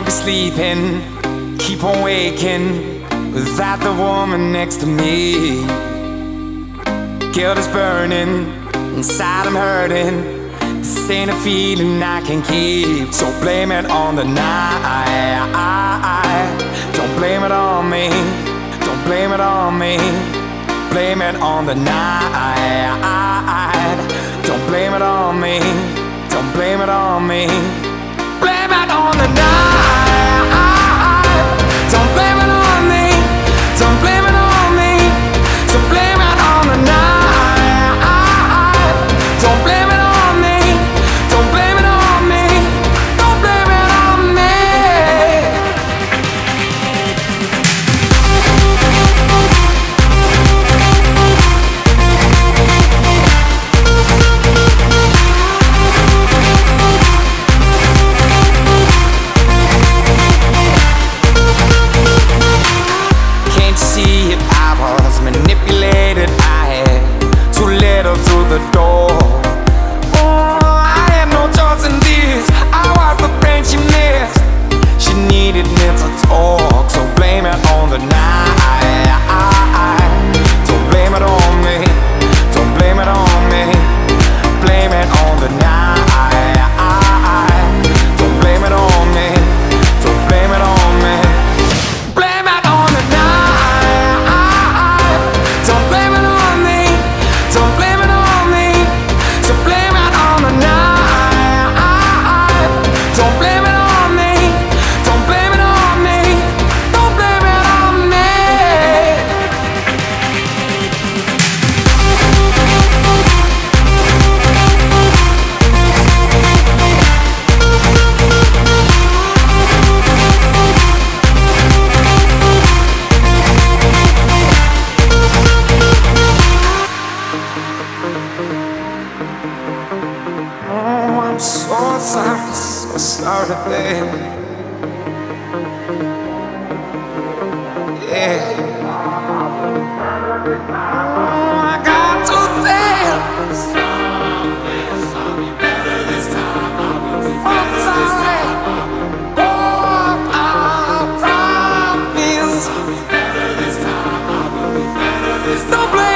be sleeping, keep on waking without the woman next to me. Guilt is burning, inside I'm hurting. This ain't a feeling I can keep. So blame it on the night. Don't blame it on me. Don't blame it on me. Blame it on the night. Don't blame it on me. Don't blame it on me. Blame it on the night. Don't blame it on me. Don't blame it on me. So blame it on the night. Don't blame it on me. Don't blame it on me. Don't blame it on me. Can't you see it? I was manipulated. I had to let her through the door. Oh, I had no choice in this. I was the friend she missed. She needed me to talk. So blame it on the night. Don't blame it on me. Don't blame it on me. Blame it on the night. Don't blame it on me. Don't blame it on me. Blame it on the night. Don't blame it on me. Don't blame it on me. So blame it on the night. Don't blame it on me. Don't blame it on me. Don't blame it on me. Oh, I'm so sorry, so sorry, baby. Yeah. Oh, I got to say, I'm sorry. Oh, I promise. Don't blame